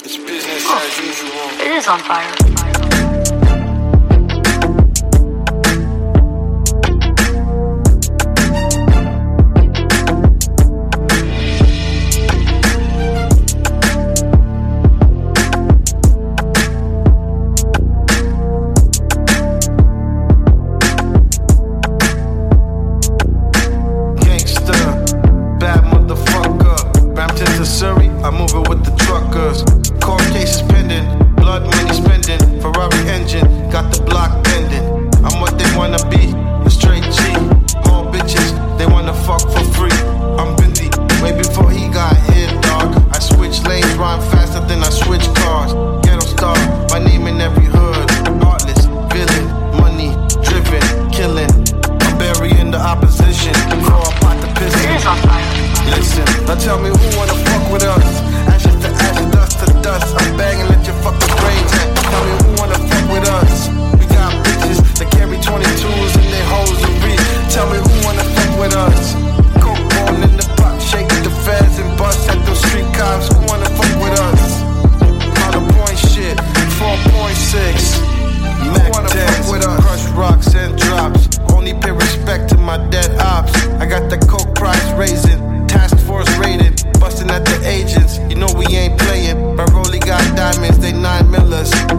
It's business as usual. It is on fire. Surrey, I move it with the truckers. Court cases pending, blood money spending. Ferrari engine, got the block bending. I'm what they wanna be, a straight G. All bitches, they wanna fuck for free. I'm Bindi, way before he got here, dog. I switch lanes, rhyme faster than I switch cars. Ghetto star, my name in every hood. Heartless, villain, money driven, killing. I'm burying the opposition. Throw a pot to piss. It is on fire. Listen, now tell me who wanna fuck with us. Ashes to ashes, dust to dust. I'm banging, let your fucking brains hit. Tell me who wanna fuck with us. We got bitches that carry 22s and they hoes to reach. Tell me who wanna fuck with us. Coke ball in the pot, shaking the feds and bust at those street cops. Who wanna fuck with us? Hollow point shit, 4.6. Mac wanna fuck with us. Crush rocks and drops. Only pay respect to my dead ops. I got the coke price raising. Task force raided, busting at the agents. You know we ain't playing. My Rollie got diamonds, they 9 millers.